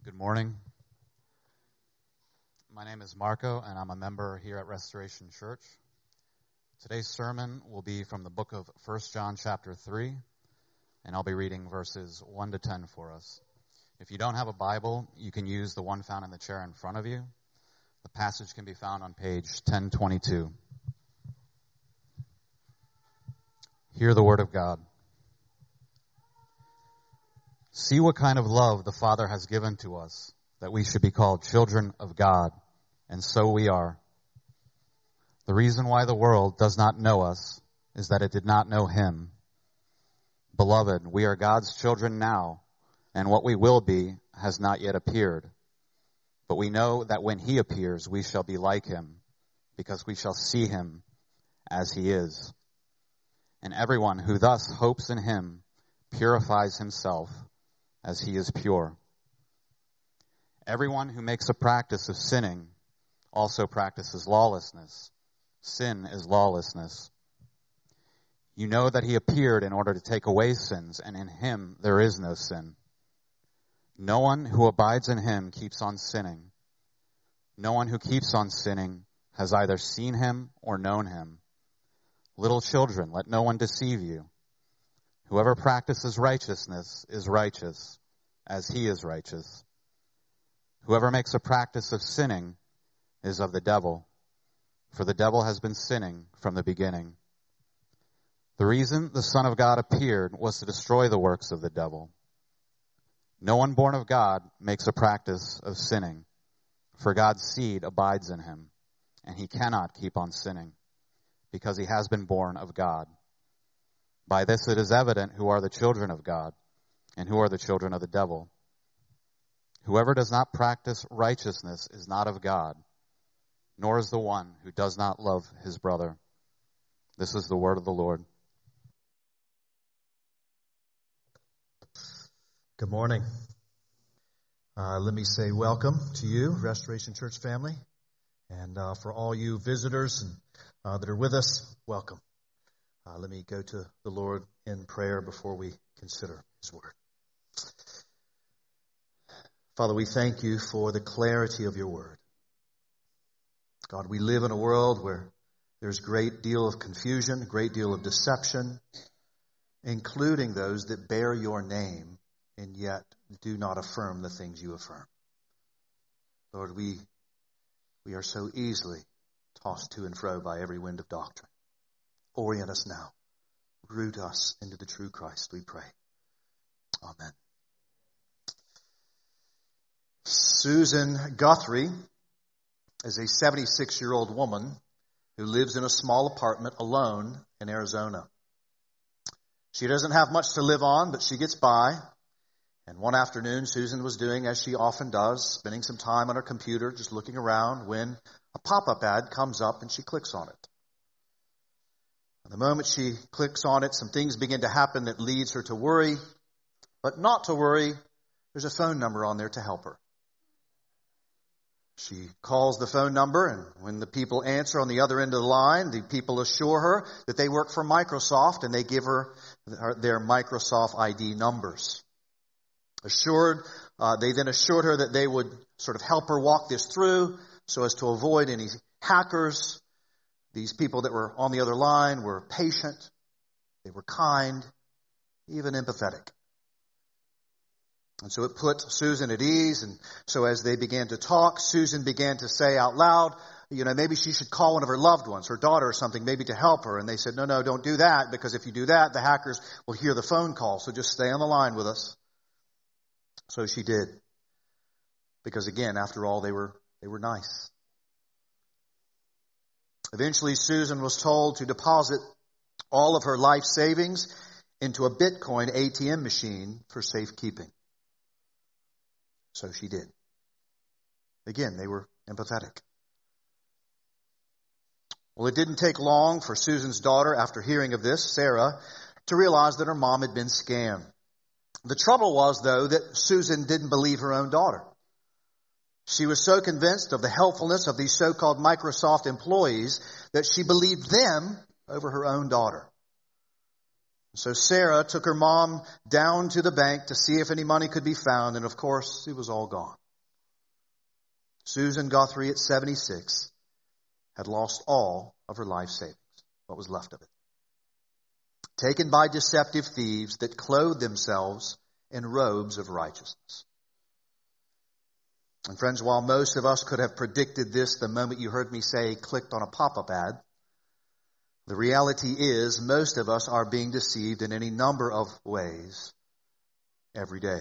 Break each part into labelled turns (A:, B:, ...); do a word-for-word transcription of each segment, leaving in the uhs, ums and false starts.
A: Good morning. My name is Marco, and I'm a member here at Restoration Church. Today's sermon will be from the book of First John chapter three, and I'll be reading verses one to ten for us. If you don't have a Bible, you can use the one found in the chair in front of you. The passage can be found on page ten twenty-two. Hear the word of God. See what kind of love the Father has given to us, that we should be called children of God, and so we are. The reason why the world does not know us is that it did not know Him. Beloved, we are God's children now, and what we will be has not yet appeared. But we know that when He appears, we shall be like Him, because we shall see Him as He is. And everyone who thus hopes in Him purifies himself as He is pure. Everyone who makes a practice of sinning also practices lawlessness. Sin is lawlessness. You know that He appeared in order to take away sins, and in Him there is no sin. No one who abides in Him keeps on sinning. No one who keeps on sinning has either seen Him or known Him. Little children, let no one deceive you. Whoever practices righteousness is righteous, as He is righteous. Whoever makes a practice of sinning is of the devil, for the devil has been sinning from the beginning. The reason the Son of God appeared was to destroy the works of the devil. No one born of God makes a practice of sinning, for God's seed abides in him, and he cannot keep on sinning, because he has been born of God. By this it is evident who are the children of God and who are the children of the devil. Whoever does not practice righteousness is not of God, nor is the one who does not love his brother. This is the word of the Lord.
B: Good morning. Uh, let me say welcome to you, Restoration Church family. And uh, for all you visitors and, uh, that are with us, welcome. Uh, let me go to the Lord in prayer before we consider His word. Father, we thank you for the clarity of your word. God, we live in a world where there's a great deal of confusion, a great deal of deception, including those that bear your name and yet do not affirm the things you affirm. Lord, we, we are so easily tossed to and fro by every wind of doctrine. Orient us now. Root us into the true Christ, we pray. Amen. Susan Guthrie is a seventy-six-year-old woman who lives in a small apartment alone in Arizona. She doesn't have much to live on, but she gets by. And one afternoon, Susan was doing as she often does, spending some time on her computer, just looking around, when a pop-up ad comes up and she clicks on it. The moment she clicks on it, some things begin to happen that leads her to worry. But not to worry, there's a phone number on there to help her. She calls the phone number, and when the people answer on the other end of the line, the people assure her that they work for Microsoft, and they give her their Microsoft I D numbers. Assured, uh, they then assured her that they would sort of help her walk this through so as to avoid any hackers. These people that were on the other line were patient, they were kind, even empathetic. And so it put Susan at ease, and so as they began to talk, Susan began to say out loud, you know, maybe she should call one of her loved ones, her daughter or something, maybe to help her. And they said, no, no, don't do that, because if you do that, the hackers will hear the phone call, so just stay on the line with us. So she did. Because again, after all, they were they were nice. Eventually, Susan was told to deposit all of her life savings into a Bitcoin A T M machine for safekeeping. So she did. Again, they were empathetic. Well, it didn't take long for Susan's daughter, after hearing of this, Sarah, to realize that her mom had been scammed. The trouble was, though, that Susan didn't believe her own daughter. She was so convinced of the helpfulness of these so-called Microsoft employees that she believed them over her own daughter. So Sarah took her mom down to the bank to see if any money could be found, and of course, it was all gone. Susan Guthrie, at seventy-six, had lost all of her life savings, what was left of it. Taken by deceptive thieves that clothed themselves in robes of righteousness. And friends, while most of us could have predicted this the moment you heard me say clicked on a pop-up ad, the reality is most of us are being deceived in any number of ways every day.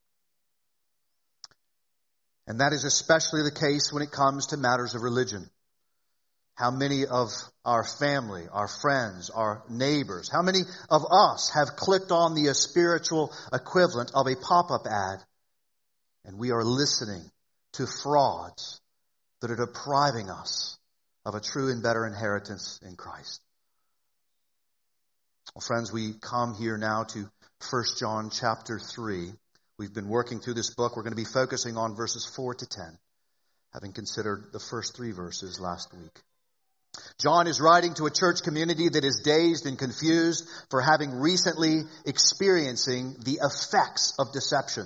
B: And that is especially the case when it comes to matters of religion. How many of our family, our friends, our neighbors, how many of us have clicked on the spiritual equivalent of a pop-up ad, and we are listening to frauds that are depriving us of a true and better inheritance in Christ? Well, friends, we come here now to First John chapter three. We've been working through this book. We're going to be focusing on verses four to ten, having considered the first three verses last week. John is writing to a church community that is dazed and confused for having recently experiencing the effects of deception.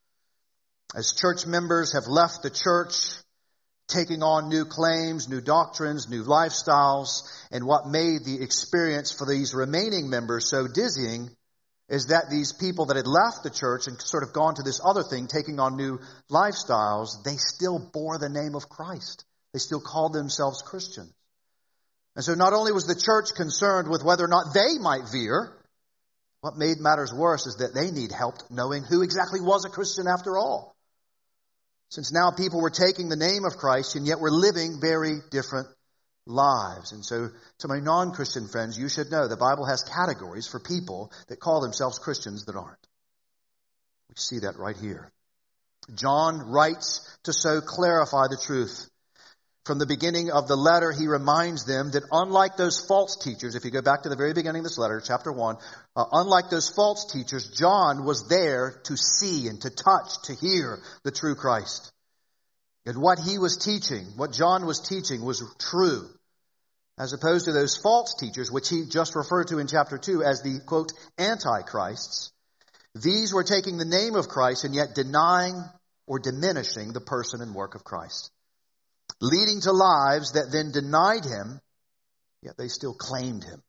B: As church members have left the church, taking on new claims, new doctrines, new lifestyles, and what made the experience for these remaining members so dizzying is that these people that had left the church and sort of gone to this other thing, taking on new lifestyles, they still bore the name of Christ. They still called themselves Christians. And so not only was the church concerned with whether or not they might veer, what made matters worse is that they need help knowing who exactly was a Christian after all. Since now people were taking the name of Christ and yet were living very different lives. And so to my non-Christian friends, you should know the Bible has categories for people that call themselves Christians that aren't. We see that right here. John writes to so clarify the truth. From the beginning of the letter, he reminds them that unlike those false teachers, if you go back to the very beginning of this letter, chapter one, uh, unlike those false teachers, John was there to see and to touch, to hear the true Christ. And what he was teaching, what John was teaching was true, as opposed to those false teachers, which he just referred to in chapter two as the, quote, antichrists. These were taking the name of Christ and yet denying or diminishing the person and work of Christ, leading to lives that then denied him, yet they still claimed him.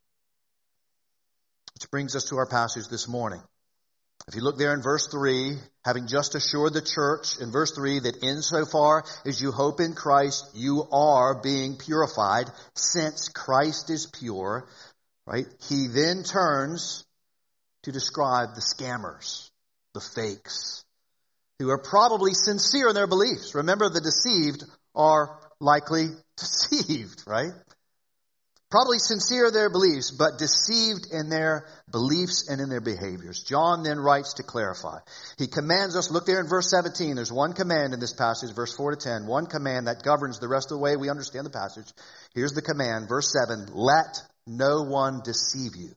B: Which brings us to our passage this morning. If you look there in verse three, having just assured the church in verse three that insofar as you hope in Christ, you are being purified, since Christ is pure, right? He then turns to describe the scammers, the fakes, who are probably sincere in their beliefs. Remember, the deceived are likely deceived, right? Probably sincere in their beliefs, but deceived in their beliefs and in their behaviors. John then writes to clarify. He commands us, look there in verse seventeen, there's one command in this passage, verse four to ten, one command that governs the rest of the way we understand the passage. Here's the command, verse seven, let no one deceive you.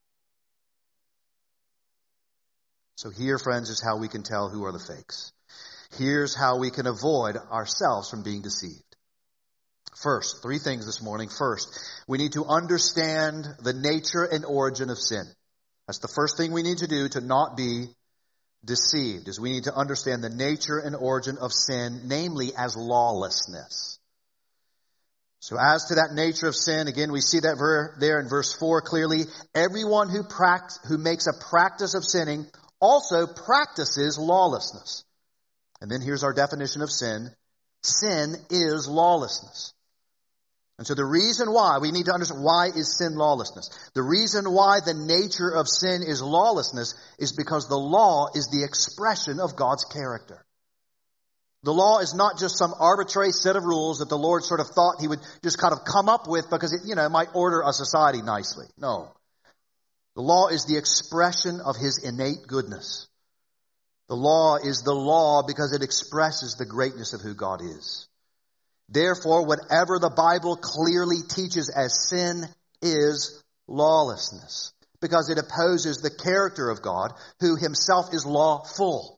B: So here, friends, is how we can tell who are the fakes. Here's how we can avoid ourselves from being deceived. First, three things this morning. First, we need to understand the nature and origin of sin. That's the first thing we need to do to not be deceived, is we need to understand the nature and origin of sin, namely as lawlessness. So as to that nature of sin, again, we see that ver- there in verse four clearly. Everyone who, pract- who makes a practice of sinning also practices lawlessness. And then here's our definition of sin. Sin is lawlessness. And so the reason why, we need to understand, why is sin lawlessness? The reason why the nature of sin is lawlessness is because the law is the expression of God's character. The law is not just some arbitrary set of rules that the Lord sort of thought he would just kind of come up with because it, you know, might order a society nicely. No. The law is the expression of his innate goodness. The law is the law because it expresses the greatness of who God is. Therefore, whatever the Bible clearly teaches as sin is lawlessness, because it opposes the character of God, who himself is lawful.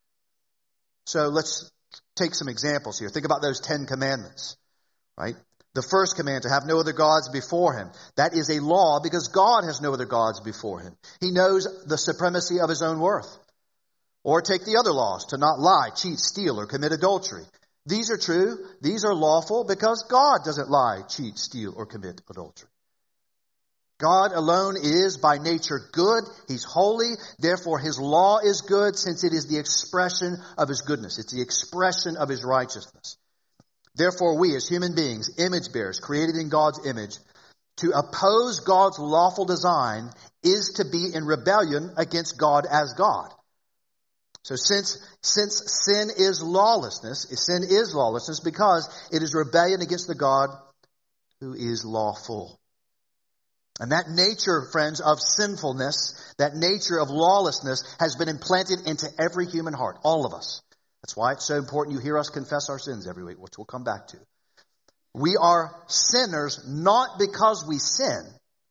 B: So let's take some examples here. Think about those Ten Commandments, right? The first command, to have no other gods before him. That is a law because God has no other gods before him. He knows the supremacy of his own worth. Or take the other laws, to not lie, cheat, steal, or commit adultery. These are true. These are lawful because God doesn't lie, cheat, steal, or commit adultery. God alone is by nature good. He's holy. Therefore, his law is good since it is the expression of his goodness. It's the expression of his righteousness. Therefore, we as human beings, image bearers, created in God's image, to oppose God's lawful design is to be in rebellion against God as God. So since, since sin is lawlessness, sin is lawlessness because it is rebellion against the God who is lawful. And that nature, friends, of sinfulness, that nature of lawlessness has been implanted into every human heart, all of us. That's why it's so important you hear us confess our sins every week, which we'll come back to. We are sinners not because we sin.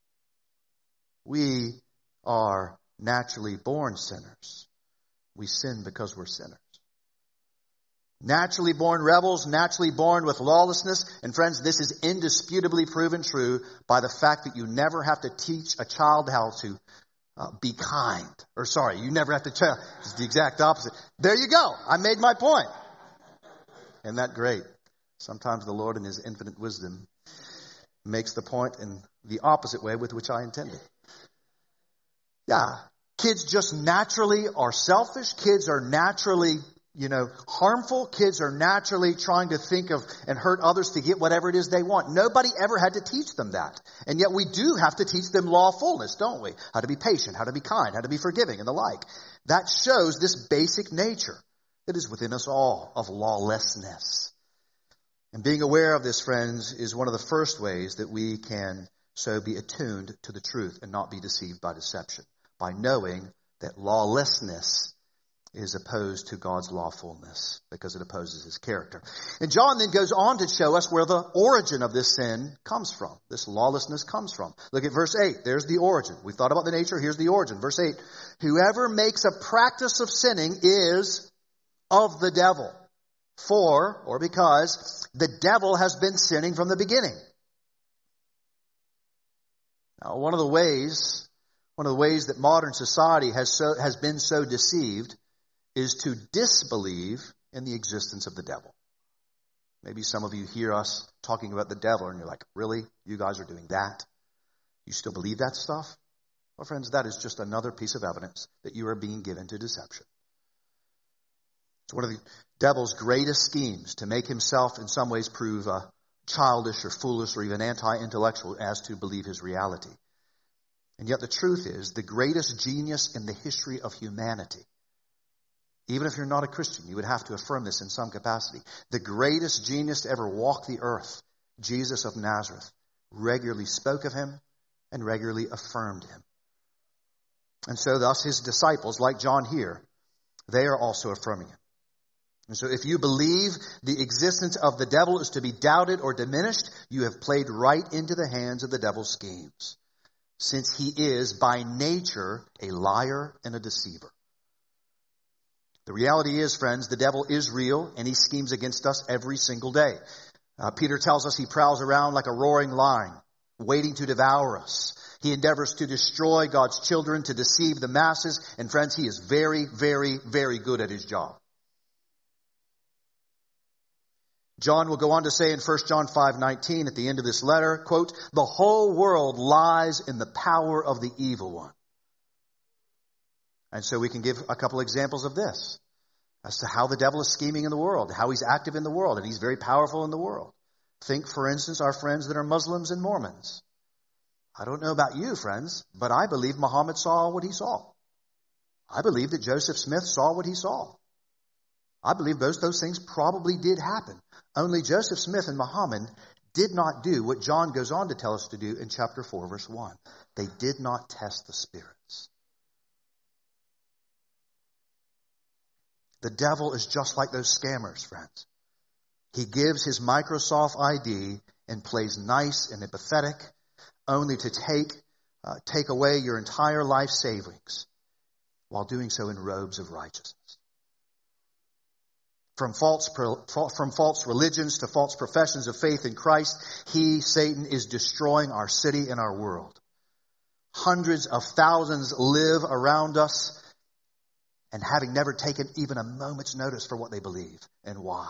B: We are naturally born sinners. We sin because we're sinners. Naturally born rebels, naturally born with lawlessness. And friends, this is indisputably proven true by the fact that you never have to teach a child how to uh, be kind. Or sorry, you never have to tell. It's the exact opposite. There you go. I made my point. Isn't that great? Sometimes the Lord in his infinite wisdom makes the point in the opposite way with which I intended. Yeah. Kids just naturally are selfish. Kids are naturally, you know, harmful. Kids are naturally trying to think of and hurt others to get whatever it is they want. Nobody ever had to teach them that. And yet we do have to teach them lawfulness, don't we? How to be patient, how to be kind, how to be forgiving, and the like. That shows this basic nature that is within us all of lawlessness. And being aware of this, friends, is one of the first ways that we can so be attuned to the truth and not be deceived by deception. By knowing that lawlessness is opposed to God's lawfulness because it opposes his character. And John then goes on to show us where the origin of this sin comes from. This lawlessness comes from. Look at verse eight. There's the origin. We've thought about the nature. Here's the origin. Verse eight. Whoever makes a practice of sinning is of the devil. For, or because, the devil has been sinning from the beginning. Now, one of the ways One of the ways that modern society has so, has been so deceived is to disbelieve in the existence of the devil. Maybe some of you hear us talking about the devil and you're like, really? You guys are doing that? You still believe that stuff? Well, friends, that is just another piece of evidence that you are being given to deception. It's one of the devil's greatest schemes to make himself in some ways prove uh, childish or foolish or even anti-intellectual as to believe his reality. And yet the truth is, the greatest genius in the history of humanity, even if you're not a Christian, you would have to affirm this in some capacity. The greatest genius to ever walk the earth, Jesus of Nazareth, regularly spoke of him and regularly affirmed him. And so thus his disciples, like John here, they are also affirming him. And so if you believe the existence of the devil is to be doubted or diminished, you have played right into the hands of the devil's schemes, since he is by nature a liar and a deceiver. The reality is, friends, the devil is real and he schemes against us every single day. Uh, Peter tells us he prowls around like a roaring lion, waiting to devour us. He endeavors to destroy God's children, to deceive the masses. And friends, he is very, very, very good at his job. John will go on to say in First John five nineteen at the end of this letter, quote, the whole world lies in the power of the evil one. And so we can give a couple examples of this as to how the devil is scheming in the world, how he's active in the world, and he's very powerful in the world. Think, for instance, our friends that are Muslims and Mormons. I don't know about you, friends, but I believe Muhammad saw what he saw. I believe that Joseph Smith saw what he saw. I believe both those things probably did happen. Only Joseph Smith and Muhammad did not do what John goes on to tell us to do in chapter four, verse one. They did not test the spirits. The devil is just like those scammers, friends. He gives his Microsoft I D and plays nice and empathetic, only to take, uh, take away your entire life savings while doing so in robes of righteousness. from false, from false religions to false professions of faith in Christ. He, Satan, is destroying our city and our world. Hundreds of thousands live around us, and having never taken even a moment's notice for what they believe and why.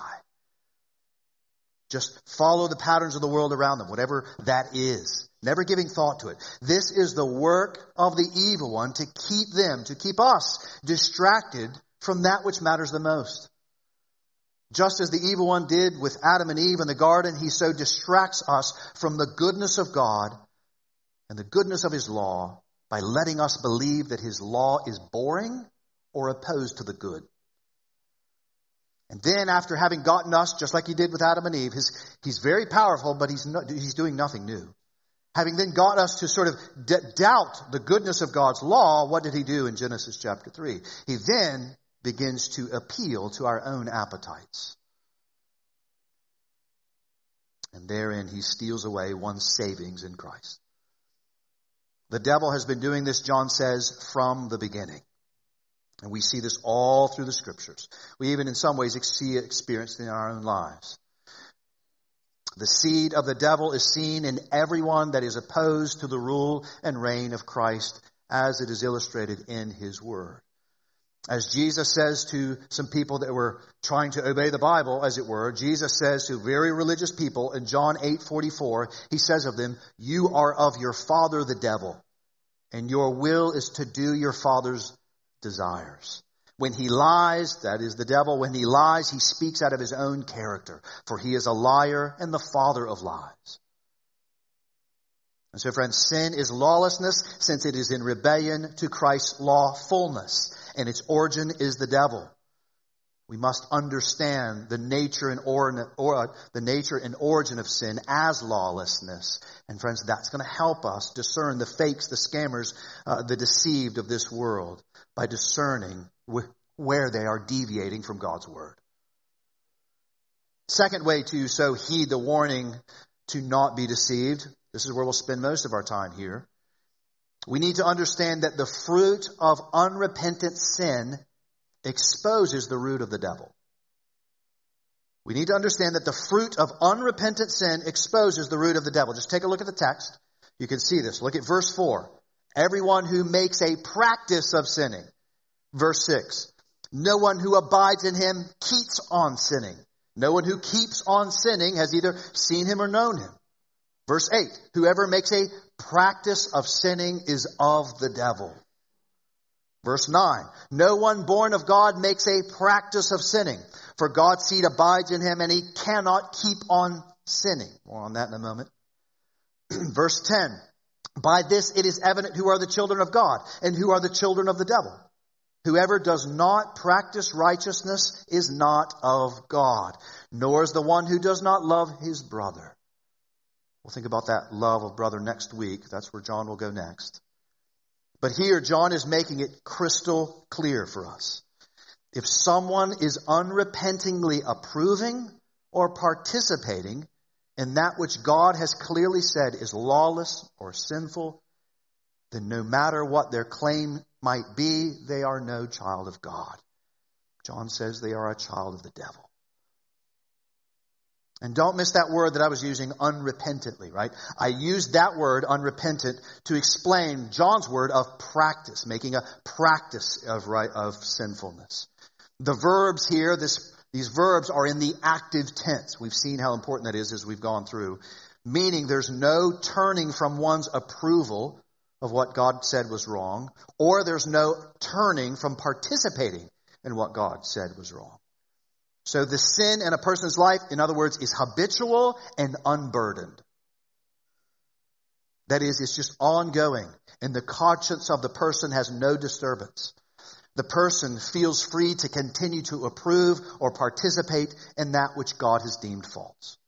B: Just follow the patterns of the world around them, whatever that is. Never giving thought to it. This is the work of the evil one to keep them, to keep us distracted from that which matters the most. Just as the evil one did with Adam and Eve in the garden, he so distracts us from the goodness of God and the goodness of his law by letting us believe that his law is boring or opposed to the good. And then after having gotten us, just like he did with Adam and Eve, his, he's very powerful, but he's, not, he's doing nothing new. Having then got us to sort of d- doubt the goodness of God's law, what did he do in Genesis chapter three? He then begins to appeal to our own appetites. And therein he steals away one's savings in Christ. The devil has been doing this, John says, from the beginning. And we see this all through the scriptures. We even in some ways see it experienced in our own lives. The seed of the devil is seen in everyone that is opposed to the rule and reign of Christ, as it is illustrated in his word. As Jesus says to some people that were trying to obey the Bible, as it were, Jesus says to very religious people in John eight forty-four, he says of them, "You are of your father the devil, and your will is to do your father's desires." When he lies, that is the devil, when he lies, he speaks out of his own character, for he is a liar and the father of lies. And so, friends, sin is lawlessness, since it is in rebellion to Christ's lawfulness, and its origin is the devil. We must understand the nature and or, or the nature and origin of sin as lawlessness. And friends, that's going to help us discern the fakes, the scammers, uh, the deceived of this world by discerning wh- where they are deviating from God's word. Second way to so heed the warning to not be deceived. This is where we'll spend most of our time here. We need to understand that the fruit of unrepentant sin exposes the root of the devil. We need to understand that the fruit of unrepentant sin exposes the root of the devil. Just take a look at the text. You can see this. Look at verse four. Everyone who makes a practice of sinning. Verse six. No one who abides in him keeps on sinning. No one who keeps on sinning has either seen him or known him. Verse eight. Whoever makes a practice of sinning is of the devil. Verse nine, no one born of God makes a practice of sinning, for God's seed abides in him and he cannot keep on sinning. More on that in a moment. Verse ten, by this it is evident who are the children of God and who are the children of the devil. Whoever does not practice righteousness is not of God, nor is the one who does not love his brother. We'll think about that love of brother next week. That's where John will go next. But here, John is making it crystal clear for us. If someone is unrepentingly approving or participating in that which God has clearly said is lawless or sinful, then no matter what their claim might be, they are no child of God. John says they are a child of the devil. And don't miss that word that I was using, unrepentantly, right? I used that word, unrepentant, to explain John's word of practice, making a practice of right of sinfulness. The verbs here, this these verbs are in the active tense. We've seen how important that is as we've gone through. Meaning there's no turning from one's approval of what God said was wrong, or there's no turning from participating in what God said was wrong. So the sin in a person's life, in other words, is habitual and unburdened. That is, it's just ongoing, and the conscience of the person has no disturbance. The person feels free to continue to approve or participate in that which God has deemed false.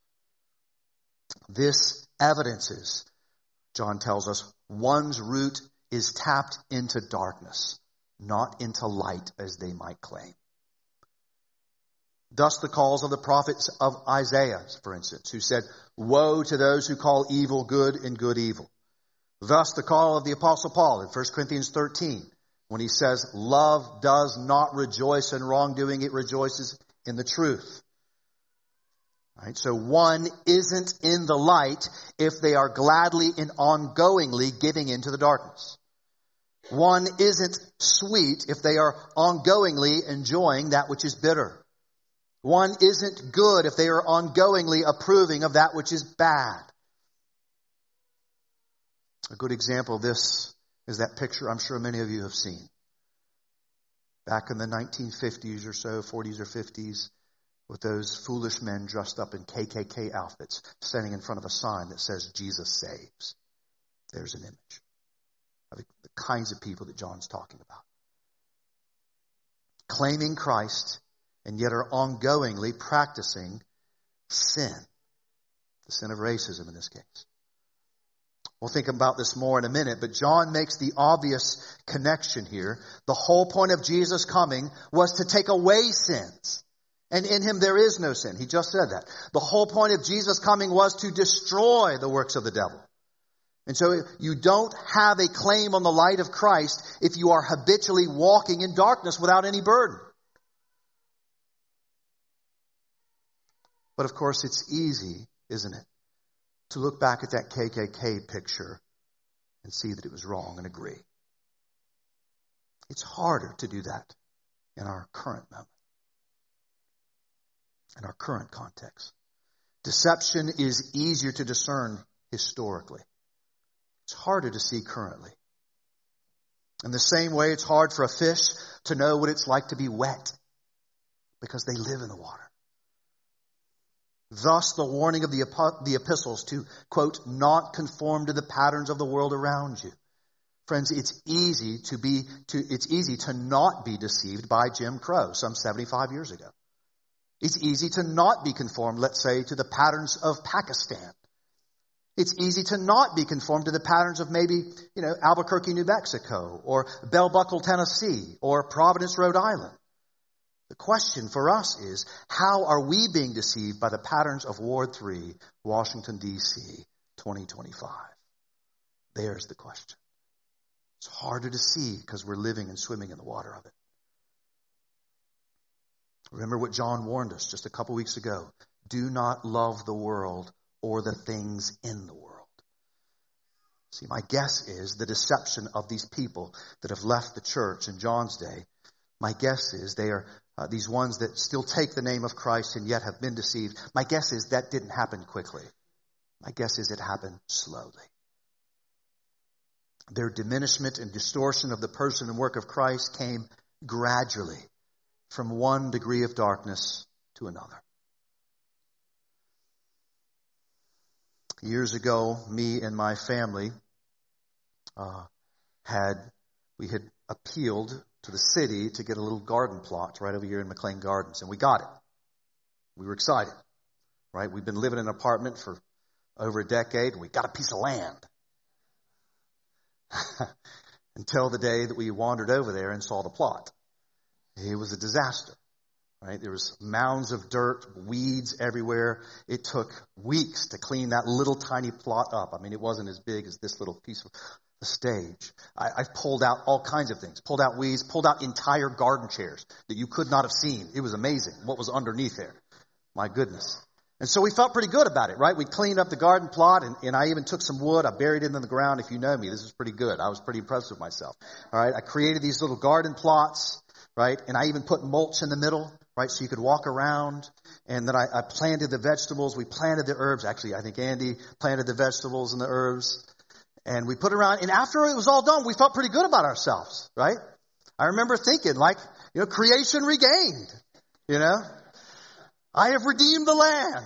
B: This evidences, John tells us, one's root is tapped into darkness, not into light as they might claim. Thus the calls of the prophets of Isaiah, for instance, who said, woe to those who call evil good and good evil. Thus the call of the Apostle Paul in First Corinthians thirteen, when he says, love does not rejoice in wrongdoing, it rejoices in the truth. Right? So one isn't in the light if they are gladly and ongoingly giving into the darkness. One isn't sweet if they are ongoingly enjoying that which is bitter. One isn't good if they are ongoingly approving of that which is bad. A good example of this is that picture I'm sure many of you have seen. Back in the nineteen fifties or so, forties or fifties, with those foolish men dressed up in K K K outfits, standing in front of a sign that says, Jesus saves. There's an image of the, the kinds of people that John's talking about. Claiming Christ, and yet are ongoingly practicing sin. The sin of racism in this case. We'll think about this more in a minute, but John makes the obvious connection here. The whole point of Jesus coming was to take away sins. And in him there is no sin. He just said that. The whole point of Jesus coming was to destroy the works of the devil. And so you don't have a claim on the light of Christ if you are habitually walking in darkness without any burden. But of course it's easy, isn't it, to look back at that K K K picture and see that it was wrong and agree. It's harder to do that in our current moment, in our current context. Deception is easier to discern historically. It's harder to see currently. In the same way, it's hard for a fish to know what it's like to be wet because they live in the water. Thus, the warning of the, the epistles to, quote, not conform to the patterns of the world around you. Friends, it's easy to be, to, it's easy to not be deceived by Jim Crow some seventy-five years ago. It's easy to not be conformed, let's say, to the patterns of Pakistan. It's easy to not be conformed to the patterns of maybe, you know, Albuquerque, New Mexico, or Bell Buckle, Tennessee, or Providence, Rhode Island. The question for us is, how are we being deceived by the patterns of Ward three, Washington, D C, twenty twenty-five? There's the question. It's harder to see because we're living and swimming in the water of it. Remember what John warned us just a couple weeks ago. Do not love the world or the things in the world. See, my guess is the deception of these people that have left the church in John's day, my guess is they are uh, these ones that still take the name of Christ and yet have been deceived. My guess is that didn't happen quickly. My guess is it happened slowly. Their diminishment and distortion of the person and work of Christ came gradually from one degree of darkness to another. Years ago, me and my family uh, had, we had appealed to the city to get a little garden plot right over here in McLean Gardens, and we got it. We were excited, right? We've been living in an apartment for over a decade, and we got a piece of land. Until the day that we wandered over there and saw the plot. It was a disaster, right? There was mounds of dirt, weeds everywhere. It took weeks to clean that little tiny plot up. I mean, it wasn't as big as this little piece of the stage. I, I've pulled out all kinds of things. Pulled out weeds, pulled out entire garden chairs that you could not have seen. It was amazing what was underneath there. My goodness. And so we felt pretty good about it, right? We cleaned up the garden plot, and, and I even took some wood. I buried it in the ground. If you know me, this is pretty good. I was pretty impressed with myself. All right, I created these little garden plots, right? And I even put mulch in the middle, right? So you could walk around. And then I, I planted the vegetables. We planted the herbs. Actually, I think Andy planted the vegetables and the herbs. And we put it around. And after it was all done, we felt pretty good about ourselves, right? I remember thinking, like, you know, creation regained, you know? I have redeemed the land.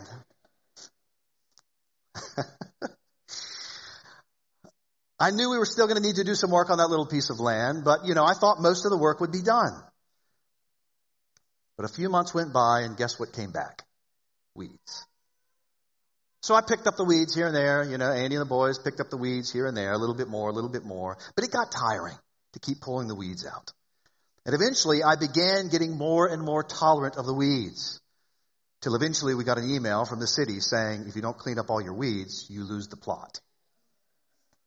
B: I knew we were still going to need to do some work on that little piece of land, but, you know, I thought most of the work would be done. But a few months went by, and guess what came back? Weeds. So I picked up the weeds here and there. You know, Andy and the boys picked up the weeds here and there, a little bit more, a little bit more. But it got tiring to keep pulling the weeds out. And eventually, I began getting more and more tolerant of the weeds. Till eventually we got an email from the city saying, if you don't clean up all your weeds, you lose the plot.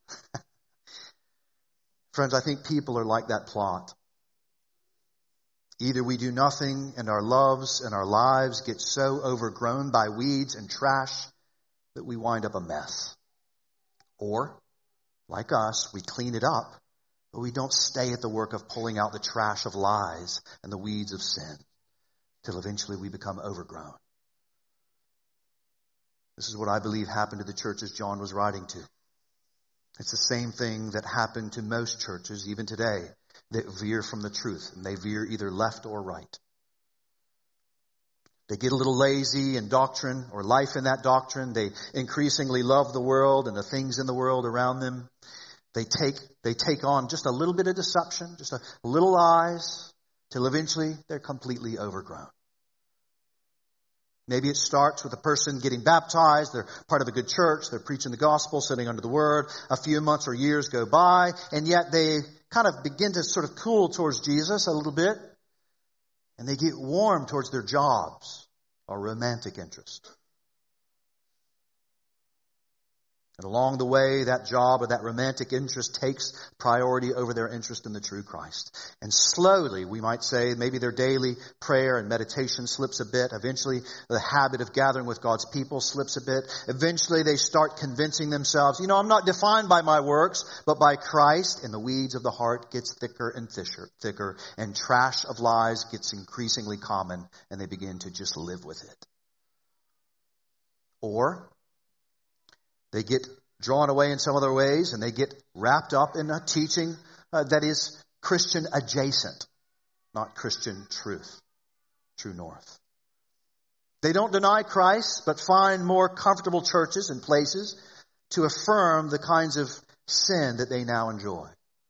B: Friends, I think people are like that plot. Either we do nothing and our loves and our lives get so overgrown by weeds and trash that we wind up a mess. Or, like us, we clean it up, but we don't stay at the work of pulling out the trash of lies and the weeds of sin till eventually we become overgrown. This is what I believe happened to the churches John was writing to. It's the same thing that happened to most churches, even today, that veer from the truth, and they veer either left or right. They get a little lazy in doctrine or life in that doctrine. They increasingly love the world and the things in the world around them. They take, they take on just a little bit of deception, just a little lies, till eventually they're completely overgrown. Maybe it starts with a person getting baptized. They're part of a good church. They're preaching the gospel, sitting under the word. A few months or years go by, and yet they kind of begin to sort of cool towards Jesus a little bit. And they get warm towards their jobs or romantic interest. And along the way, that job or that romantic interest takes priority over their interest in the true Christ. And slowly, we might say, maybe their daily prayer and meditation slips a bit. Eventually, the habit of gathering with God's people slips a bit. Eventually, they start convincing themselves, you know, I'm not defined by my works, but by Christ. And the weeds of the heart gets thicker and thicker, thicker, and trash of lies gets increasingly common, and they begin to just live with it. Or they get drawn away in some other ways, and they get wrapped up in a teaching uh, that is Christian adjacent, not Christian truth, true north. They don't deny Christ, but find more comfortable churches and places to affirm the kinds of sin that they now enjoy.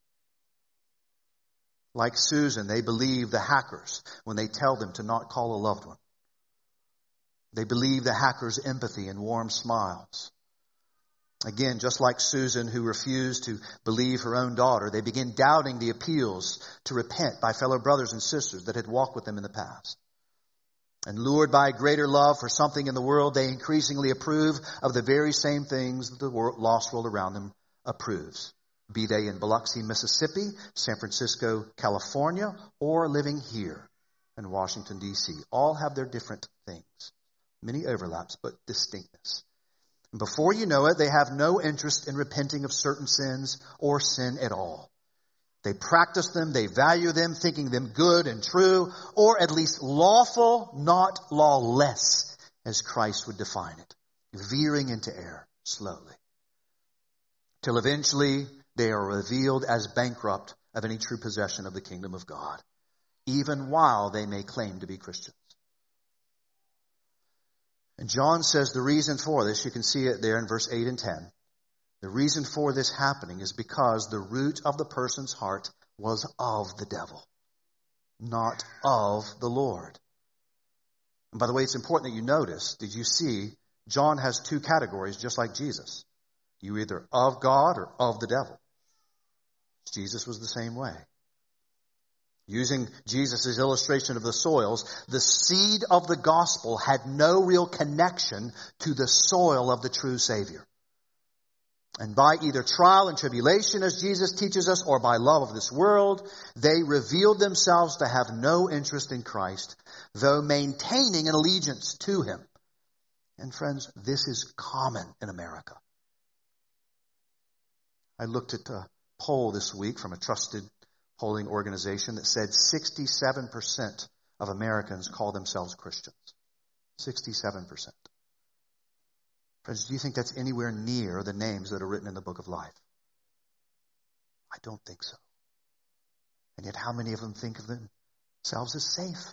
B: Like Susan, they believe the hackers when they tell them to not call a loved one. They believe the hackers' empathy and warm smiles. Again, just like Susan, who refused to believe her own daughter, they begin doubting the appeals to repent by fellow brothers and sisters that had walked with them in the past. And lured by greater love for something in the world, they increasingly approve of the very same things that the lost world around them approves. Be they in Biloxi, Mississippi, San Francisco, California, or living here in Washington, D C All have their different things. Many overlaps, but distinctness. And before you know it, they have no interest in repenting of certain sins or sin at all. They practice them, they value them, thinking them good and true, or at least lawful, not lawless, as Christ would define it, veering into error slowly, till eventually they are revealed as bankrupt of any true possession of the kingdom of God, even while they may claim to be Christians. And John says the reason for this, you can see it there in verse eight and ten. The reason for this happening is because the root of the person's heart was of the devil, not of the Lord. And by the way, it's important that you notice, did you see, John has two categories just like Jesus. You're either of God or of the devil. Jesus was the same way. Using Jesus' illustration of the soils, the seed of the gospel had no real connection to the soil of the true Savior. And by either trial and tribulation, as Jesus teaches us, or by love of this world, they revealed themselves to have no interest in Christ, though maintaining an allegiance to Him. And friends, this is common in America. I looked at a poll this week from a trusted polling organization that said sixty-seven percent of Americans call themselves Christians. sixty-seven percent. Friends, do you think that's anywhere near the names that are written in the book of life? I don't think so. And yet how many of them think of themselves as safe?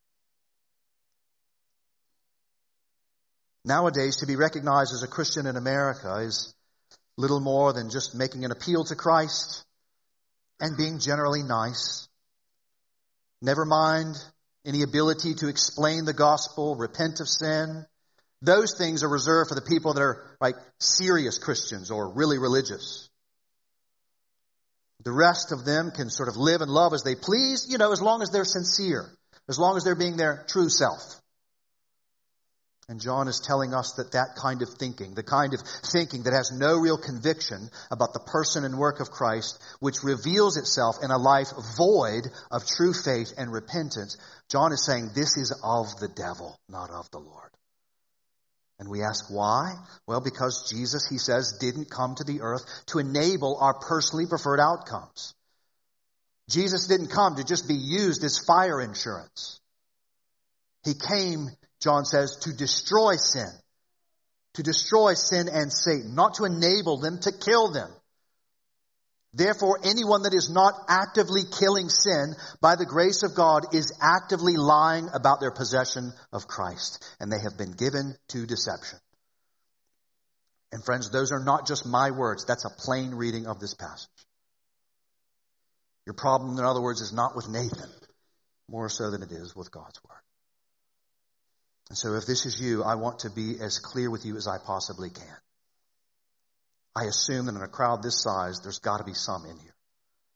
B: Nowadays, to be recognized as a Christian in America is little more than just making an appeal to Christ and being generally nice. Never mind any ability to explain the gospel, repent of sin. Those things are reserved for the people that are like serious Christians or really religious. The rest of them can sort of live and love as they please, you know, as long as they're sincere, as long as they're being their true self. And John is telling us that that kind of thinking, the kind of thinking that has no real conviction about the person and work of Christ, which reveals itself in a life void of true faith and repentance, John is saying this is of the devil, not of the Lord. And we ask why? Well, because Jesus, he says, didn't come to the earth to enable our personally preferred outcomes. Jesus didn't come to just be used as fire insurance. He came, John says, to destroy sin. To destroy sin and Satan, not to enable them, to kill them. Therefore, anyone that is not actively killing sin by the grace of God is actively lying about their possession of Christ. And they have been given to deception. And friends, those are not just my words. That's a plain reading of this passage. Your problem, in other words, is not with Nathan, more so than it is with God's word. And so if this is you, I want to be as clear with you as I possibly can. I assume that in a crowd this size, there's got to be some in here.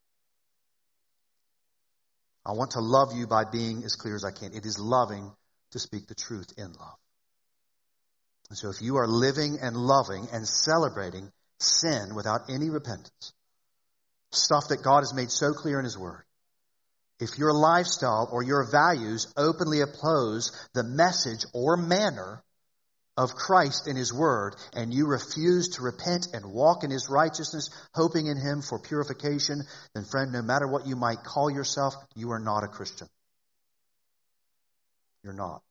B: I want to love you by being as clear as I can. It is loving to speak the truth in love. And so if you are living and loving and celebrating sin without any repentance, stuff that God has made so clear in His Word, if your lifestyle or your values openly oppose the message or manner of Christ in His Word, and you refuse to repent and walk in His righteousness, hoping in Him for purification, then friend, no matter what you might call yourself, you are not a Christian. You're not.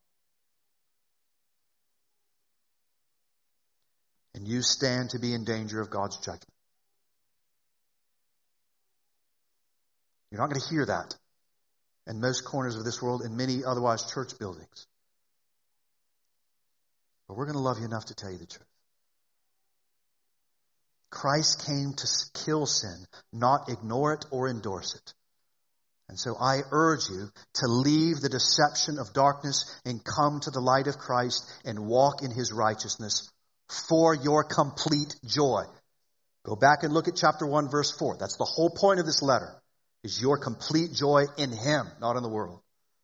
B: And you stand to be in danger of God's judgment. You're not going to hear that in most corners of this world, in many otherwise church buildings. But we're going to love you enough to tell you the truth. Christ came to kill sin, not ignore it or endorse it. And so I urge you to leave the deception of darkness and come to the light of Christ and walk in His righteousness for your complete joy. Go back and look at chapter one, verse four. That's the whole point of this letter, is your complete joy in Him, not in the world.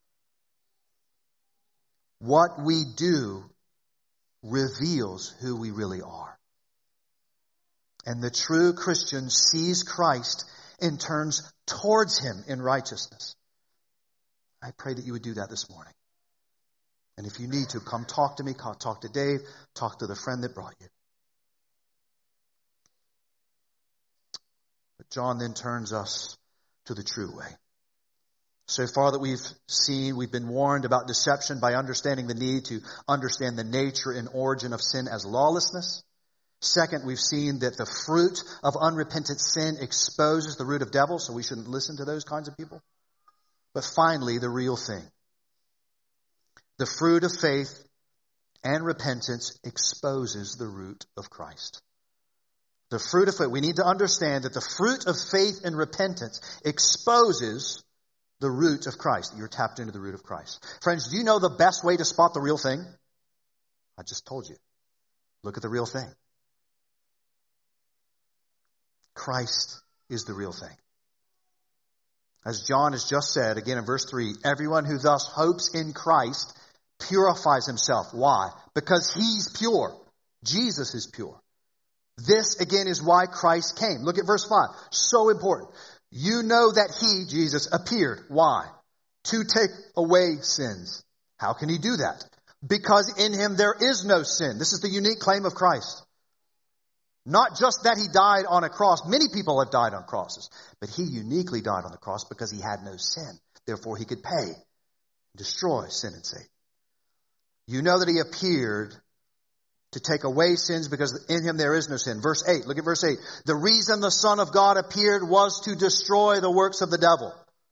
B: What we do reveals who we really are. And the true Christian sees Christ and turns towards Him in righteousness. I pray that you would do that this morning. And if you need to, come talk to me, talk to Dave, talk to the friend that brought you. But John then turns us to the true way. So far that we've seen, we've been warned about deception by understanding the need to understand the nature and origin of sin as lawlessness. Second, we've seen that the fruit of unrepentant sin exposes the root of devil, so we shouldn't listen to those kinds of people. But finally, the real thing. The fruit of faith and repentance exposes the root of Christ. The fruit of faith. We need to understand that the fruit of faith and repentance exposes the root of Christ. You're tapped into the root of Christ. Friends, do you know the best way to spot the real thing? I just told you. Look at the real thing. Christ is the real thing. As John has just said, again in verse three, everyone who thus hopes in Christ purifies himself. Why? Because He's pure. Jesus is pure. This, again, is why Christ came. Look at verse five. So important. You know that He, Jesus, appeared. Why? To take away sins. How can He do that? Because in Him there is no sin. This is the unique claim of Christ. Not just that He died on a cross. Many people have died on crosses. But He uniquely died on the cross because He had no sin. Therefore, He could pay and destroy sin and Satan. You know that He appeared to take away sins because in Him there is no sin. Verse eight, look at verse eight. The reason the Son of God appeared was to destroy the works of the devil.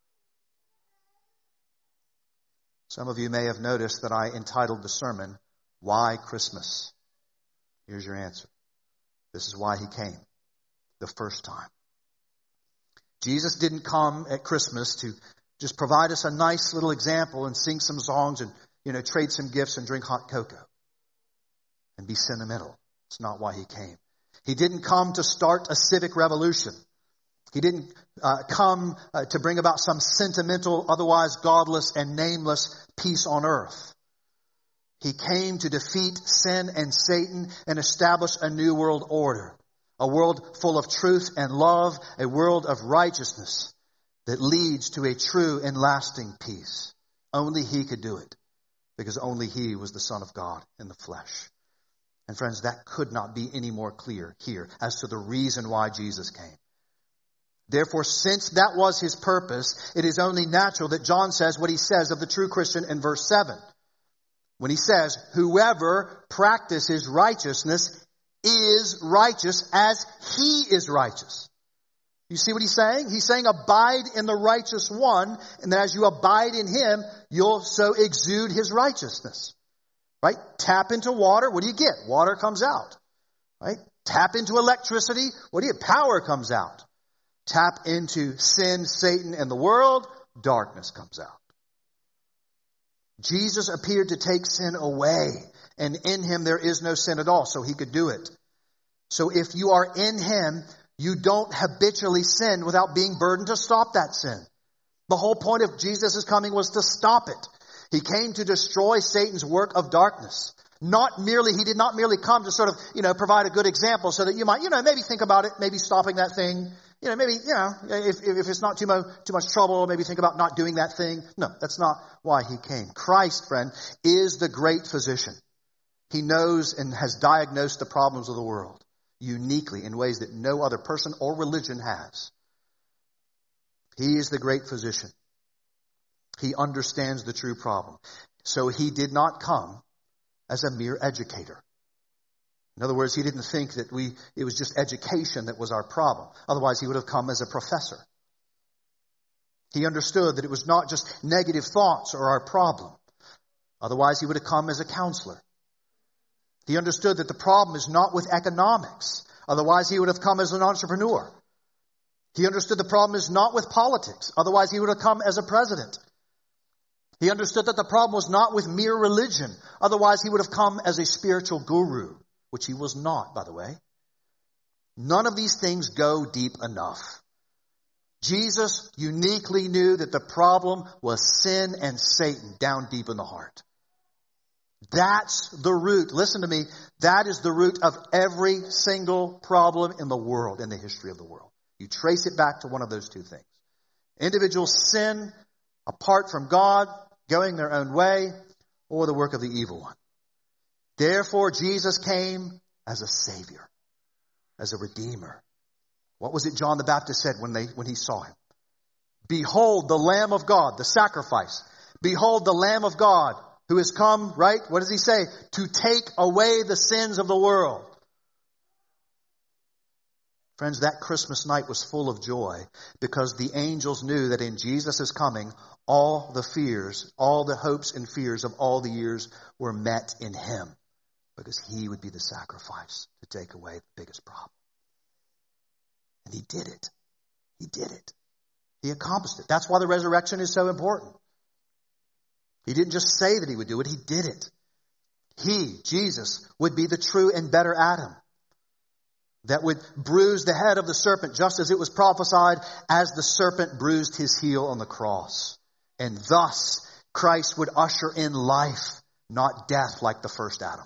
B: Some of you may have noticed that I entitled the sermon, Why Christmas? Here's your answer. This is why He came the first time. Jesus didn't come at Christmas to just provide us a nice little example and sing some songs and, you know, trade some gifts and drink hot cocoa and be sentimental. It's not why He came. He didn't come to start a civic revolution. He didn't uh, come uh, to bring about some sentimental, otherwise godless and nameless peace on earth. He came to defeat sin and Satan and establish a new world order. A world full of truth and love, a world of righteousness that leads to a true and lasting peace. Only He could do it, because only He was the Son of God in the flesh. And friends, that could not be any more clear here as to the reason why Jesus came. Therefore, since that was His purpose, it is only natural that John says what he says of the true Christian in verse seven. When he says, whoever practices righteousness is righteous as He is righteous. You see what he's saying? He's saying abide in the righteous one, and then as you abide in Him, you'll so exude His righteousness. Right? Tap into water, what do you get? Water comes out. Right? Tap into electricity, what do you get? Power comes out. Tap into sin, Satan, and the world, darkness comes out. Jesus appeared to take sin away, and in Him there is no sin at all, so He could do it. So if you are in Him, you don't habitually sin without being burdened to stop that sin. The whole point of Jesus' coming was to stop it. He came to destroy Satan's work of darkness. Not merely, He did not merely come to sort of, you know, provide a good example so that you might, you know, maybe think about it, maybe stopping that thing. You know, maybe, you know, if, if it's not too much, too much trouble, maybe think about not doing that thing. No, that's not why He came. Christ, friend, is the great physician. He knows and has diagnosed the problems of the world uniquely in ways that no other person or religion has. He is the great physician. He understands the true problem. So He did not come as a mere educator. In other words, He didn't think that we it was just education that was our problem. Otherwise, He would have come as a professor. He understood that it was not just negative thoughts or our problem. Otherwise, He would have come as a counselor. He understood that the problem is not with economics. Otherwise, He would have come as an entrepreneur. He understood the problem is not with politics. Otherwise, He would have come as a president. He understood that the problem was not with mere religion. Otherwise, He would have come as a spiritual guru, which He was not, by the way. None of these things go deep enough. Jesus uniquely knew that the problem was sin and Satan down deep in the heart. That's the root. Listen to me. That is the root of every single problem in the world, in the history of the world. You trace it back to one of those two things. Individuals sin apart from God, going their own way, or the work of the evil one. Therefore, Jesus came as a Savior, as a Redeemer. What was it John the Baptist said when they when he saw Him? Behold the Lamb of God, the sacrifice. Behold the Lamb of God who has come, right? What does He say? To take away the sins of the world. Friends, that Christmas night was full of joy because the angels knew that in Jesus' coming, all the fears, all the hopes and fears of all the years were met in Him because He would be the sacrifice to take away the biggest problem. And He did it. He did it. He accomplished it. That's why the resurrection is so important. He didn't just say that He would do it. He did it. He, Jesus, would be the true and better Adam that would bruise the head of the serpent just as it was prophesied as the serpent bruised His heel on the cross. And thus Christ would usher in life, not death like the first Adam.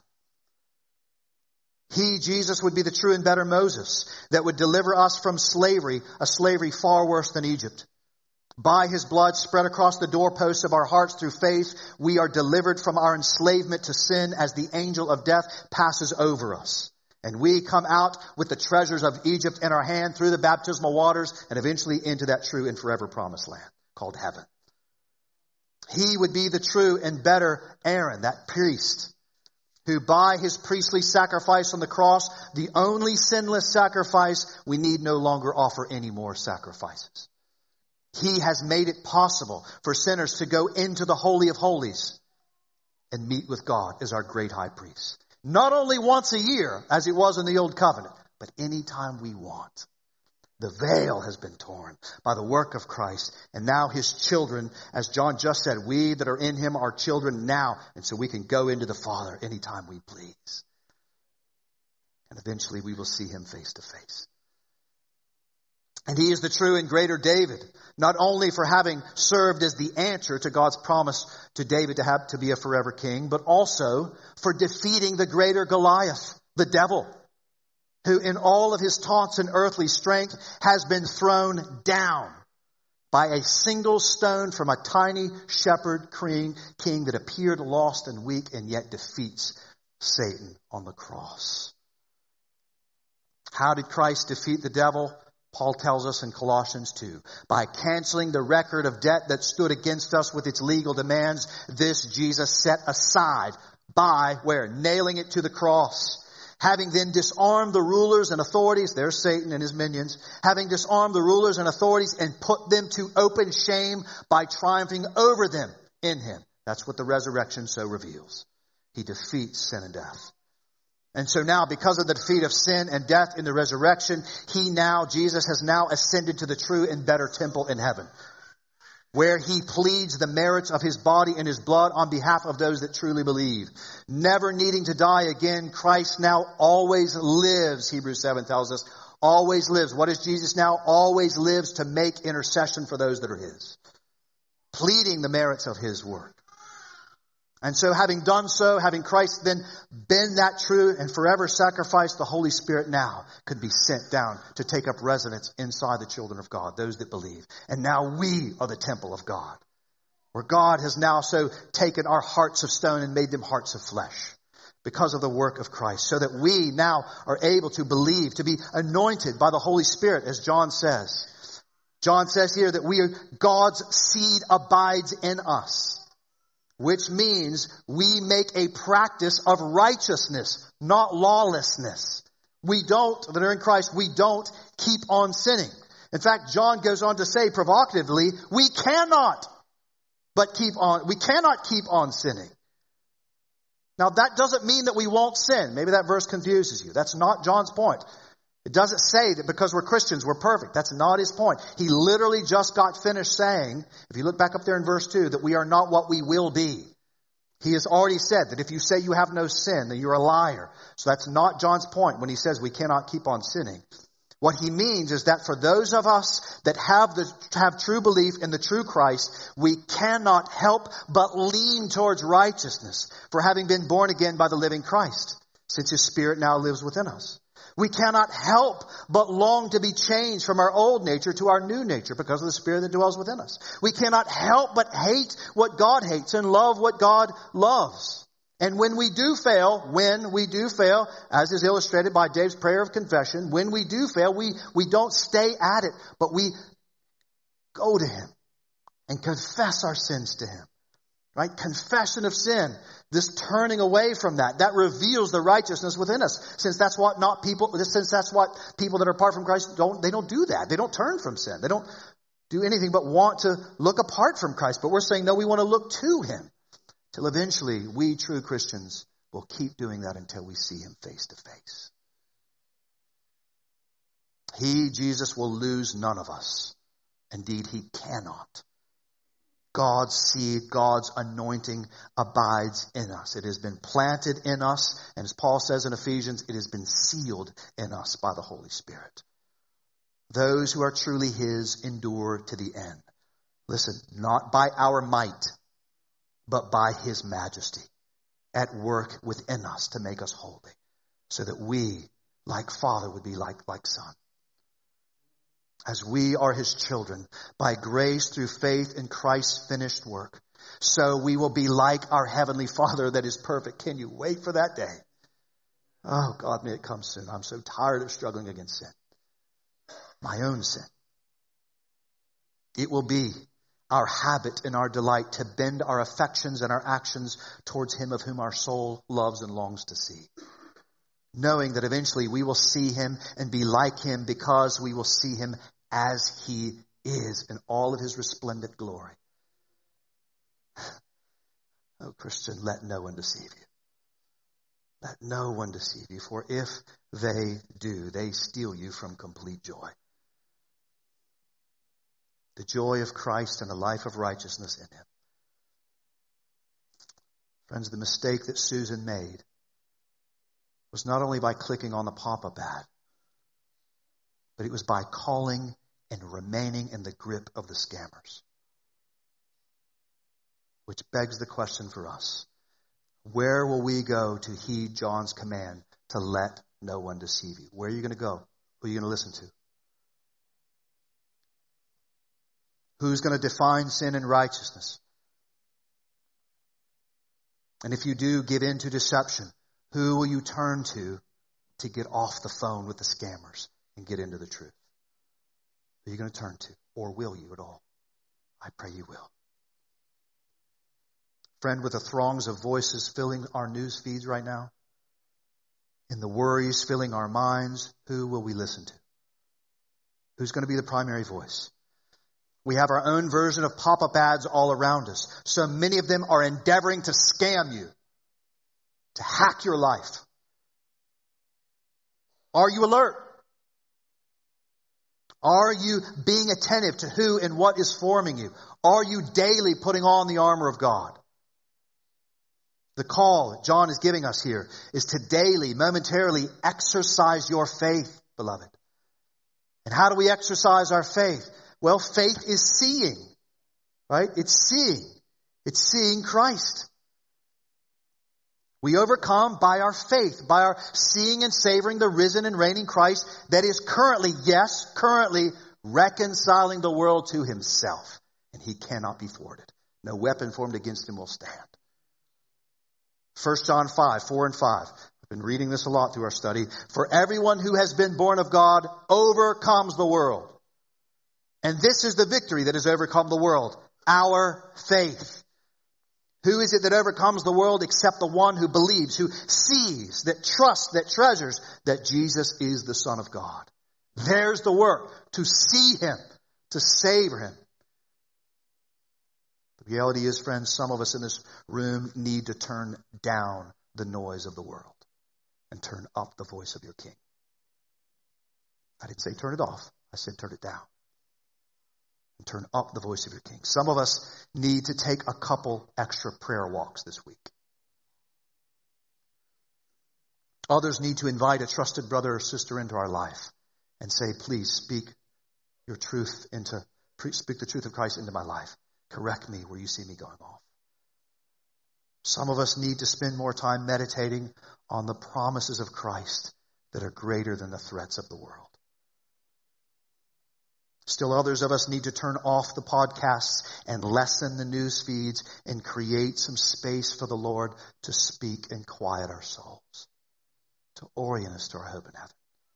B: He, Jesus, would be the true and better Moses that would deliver us from slavery, a slavery far worse than Egypt. By His blood spread across the doorposts of our hearts through faith, we are delivered from our enslavement to sin as the angel of death passes over us. And we come out with the treasures of Egypt in our hand through the baptismal waters and eventually into that true and forever promised land called heaven. He would be the true and better Aaron, that priest, who by His priestly sacrifice on the cross, the only sinless sacrifice, we need no longer offer any more sacrifices. He has made it possible for sinners to go into the Holy of Holies and meet with God as our great high priest. Not only once a year, as it was in the Old Covenant, but anytime we want. The veil has been torn by the work of Christ. And now His children, as John just said, we that are in Him are children now. And so we can go into the Father anytime we please. And eventually we will see Him face to face. And he is the true and greater David, not only for having served as the answer to God's promise to David to have to be a forever king, but also for defeating the greater Goliath, the devil, who in all of his taunts and earthly strength has been thrown down by a single stone from a tiny shepherd king that appeared lost and weak and yet defeats Satan on the cross. How did Christ defeat the devil? Paul tells us in Colossians two, by canceling the record of debt that stood against us with its legal demands, this Jesus set aside by, where? Nailing it to the cross. Having then disarmed the rulers and authorities, there's Satan and his minions, having disarmed the rulers and authorities and put them to open shame by triumphing over them in him. That's what the resurrection so reveals. He defeats sin and death. And so now, because of the defeat of sin and death in the resurrection, he now, Jesus has now ascended to the true and better temple in heaven, where he pleads the merits of his body and his blood on behalf of those that truly believe. Never needing to die again, Christ now always lives, Hebrews seven tells us, always lives. What is Jesus now? Always lives to make intercession for those that are his, pleading the merits of his work. And so having done so, having Christ then been that true and forever sacrifice, the Holy Spirit now could be sent down to take up residence inside the children of God, those that believe. And now we are the temple of God, where God has now so taken our hearts of stone and made them hearts of flesh because of the work of Christ, so that we now are able to believe, to be anointed by the Holy Spirit, as John says. John says here that we are, God's seed abides in us, which means we make a practice of righteousness, not lawlessness. We don't, that are in Christ, we don't keep on sinning. In fact, John goes on to say provocatively, we cannot but keep on, we cannot keep on sinning. Now that doesn't mean that we won't sin. Maybe that verse confuses you. That's not John's point. It doesn't say that because we're Christians, we're perfect. That's not his point. He literally just got finished saying, if you look back up there in verse two, that we are not what we will be. He has already said that if you say you have no sin, then you're a liar. So that's not John's point when he says we cannot keep on sinning. What he means is that for those of us that have the have true belief in the true Christ, we cannot help but lean towards righteousness for having been born again by the living Christ, since his Spirit now lives within us. We cannot help but long to be changed from our old nature to our new nature because of the Spirit that dwells within us. We cannot help but hate what God hates and love what God loves. And when we do fail, when we do fail, as is illustrated by Dave's prayer of confession, when we do fail, we, we don't stay at it, but we go to him and confess our sins to him. Right? Confession of sin. This turning away from that. That reveals the righteousness within us. Since that's what not people, since that's what people that are apart from Christ don't, they don't do that. They don't turn from sin. They don't do anything but want to look apart from Christ. But we're saying, no, we want to look to him. Till eventually we true Christians will keep doing that until we see him face to face. He, Jesus, will lose none of us. Indeed, he cannot. God's seed, God's anointing abides in us. It has been planted in us. And as Paul says in Ephesians, it has been sealed in us by the Holy Spirit. Those who are truly his endure to the end. Listen, not by our might, but by his majesty at work within us to make us holy, so that we, like Father, would be like, like Son. As we are his children, by grace through faith in Christ's finished work, so we will be like our heavenly Father that is perfect. Can you wait for that day? Oh God, may it come soon. I'm so tired of struggling against sin. My own sin. It will be our habit and our delight to bend our affections and our actions towards him of whom our soul loves and longs to see. Knowing that eventually we will see him and be like him because we will see him as he is in all of his resplendent glory. Oh, Christian, let no one deceive you. Let no one deceive you, for if they do, they steal you from complete joy. The joy of Christ and the life of righteousness in him. Friends, the mistake that Susan made was not only by clicking on the pop-up ad, but it was by calling and remaining in the grip of the scammers. Which begs the question for us. Where will we go to heed John's command to let no one deceive you? Where are you going to go? Who are you going to listen to? Who's going to define sin and righteousness? And if you do give in to deception, who will you turn to to get off the phone with the scammers and get into the truth? Who are you going to turn to? Or will you at all? I pray you will. Friend, with the throngs of voices filling our news feeds right now, and the worries filling our minds, who will we listen to? Who's going to be the primary voice? We have our own version of pop-up ads all around us. So many of them are endeavoring to scam you, to hack your life. Are you alert? Are you being attentive to who and what is forming you? Are you daily putting on the armor of God? The call that John is giving us here is to daily, momentarily exercise your faith, beloved. And how do we exercise our faith? Well, faith is seeing, right? It's seeing. It's seeing Christ. We overcome by our faith, by our seeing and savoring the risen and reigning Christ that is currently, yes, currently reconciling the world to himself. And he cannot be thwarted. No weapon formed against him will stand. First John five, four and five. I've been reading this a lot through our study. For everyone who has been born of God overcomes the world. And this is the victory that has overcome the world. Our faith. Who is it that overcomes the world except the one who believes, who sees, that trusts, that treasures that Jesus is the Son of God? There's the work. To see him. To savor him. The reality is, friends, some of us in this room need to turn down the noise of the world and turn up the voice of your King. I didn't say turn it off. I said turn it down. And turn up the voice of your King. Some of us need to take a couple extra prayer walks this week. Others need to invite a trusted brother or sister into our life and say, please speak your truth into, speak the truth of Christ into my life. Correct me where you see me going off. Some of us need to spend more time meditating on the promises of Christ that are greater than the threats of the world. Still others of us need to turn off the podcasts and lessen the news feeds and create some space for the Lord to speak and quiet our souls, to orient us to our hope in heaven.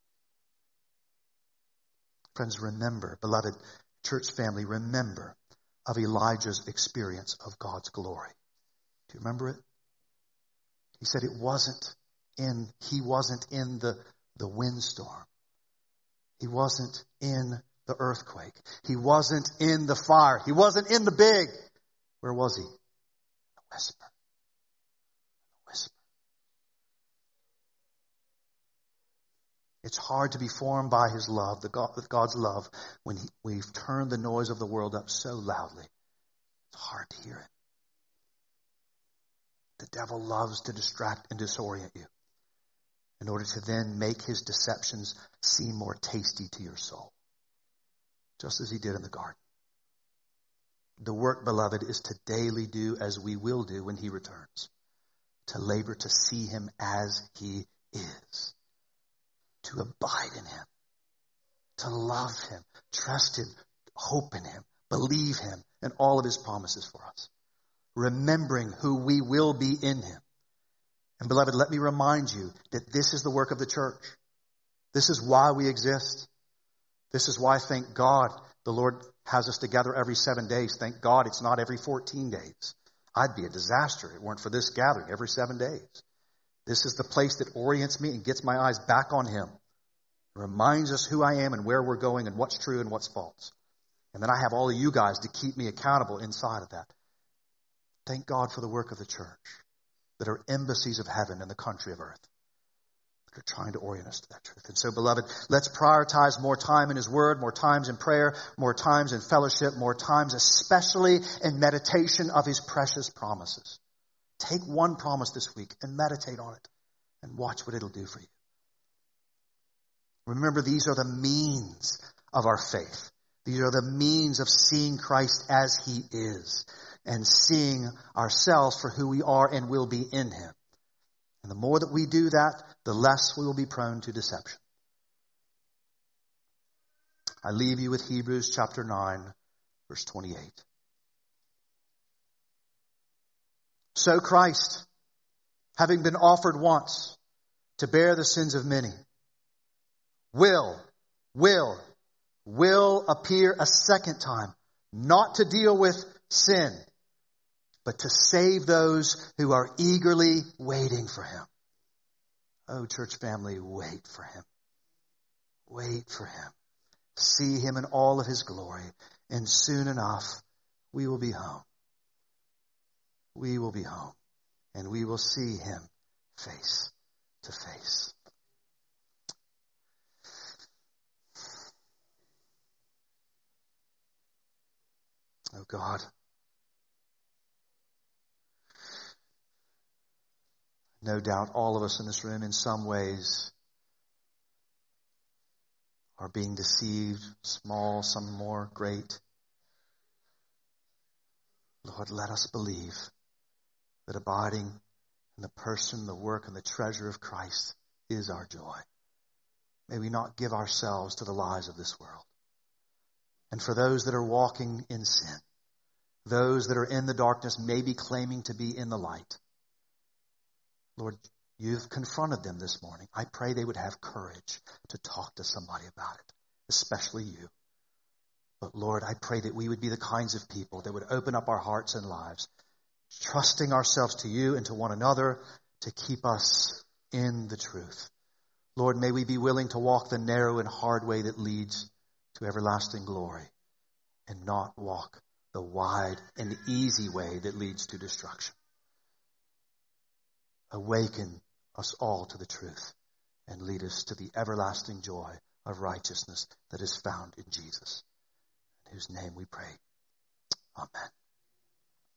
B: Friends, remember, beloved church family, remember of Elijah's experience of God's glory. Do you remember it? He said it wasn't in, he wasn't in the, the windstorm. He wasn't in the earthquake. He wasn't in the fire. He wasn't in the big. Where was he? The whisper. The whisper. It's hard to be formed by his love, the God, with God's love, when he, we've turned the noise of the world up so loudly. It's hard to hear it. The devil loves to distract and disorient you in order to then make his deceptions seem more tasty to your soul, just as he did in the garden. The work, beloved, is to daily do as we will do when he returns, to labor to see him as he is. To abide in him, to love him, trust him, hope in him, believe him, and all of his promises for us. Remembering who we will be in him. And beloved, let me remind you that this is the work of the church. This is why we exist. This is why, thank God, the Lord has us together every seven days. Thank God it's not every fourteen days. I'd be a disaster if it weren't for this gathering every seven days. This is the place that orients me and gets my eyes back on him. It reminds us who I am and where we're going and what's true and what's false. And then I have all of you guys to keep me accountable inside of that. Thank God for the work of the church that are embassies of heaven in the country of earth that are trying to orient us to that truth. And so, beloved, let's prioritize more time in his word, more times in prayer, more times in fellowship, more times especially in meditation of his precious promises. Take one promise this week and meditate on it and watch what it'll do for you. Remember, these are the means of our faith. These are the means of seeing Christ as he is and seeing ourselves for who we are and will be in him. And the more that we do that, the less we will be prone to deception. I leave you with Hebrews chapter nine, verse twenty-eight. So Christ, having been offered once to bear the sins of many, will, will, will appear a second time, not to deal with sin, but to save those who are eagerly waiting for him. Oh, church family, wait for him. Wait for him. See him in all of his glory. And soon enough, we will be home. We will be home. And we will see him face to face. Oh God. No doubt all of us in this room in some ways are being deceived, small, some more great. Lord, let us believe that abiding in the person, the work, and the treasure of Christ is our joy. May we not give ourselves to the lies of this world. And for those that are walking in sin, those that are in the darkness, maybe claiming to be in the light, Lord, you've confronted them this morning. I pray they would have courage to talk to somebody about it, especially you. But Lord, I pray that we would be the kinds of people that would open up our hearts and lives, trusting ourselves to you and to one another to keep us in the truth. Lord, may we be willing to walk the narrow and hard way that leads to everlasting glory and not walk the wide and easy way that leads to destruction. Awaken us all to the truth and lead us to the everlasting joy of righteousness that is found in Jesus, in whose name we pray. Amen.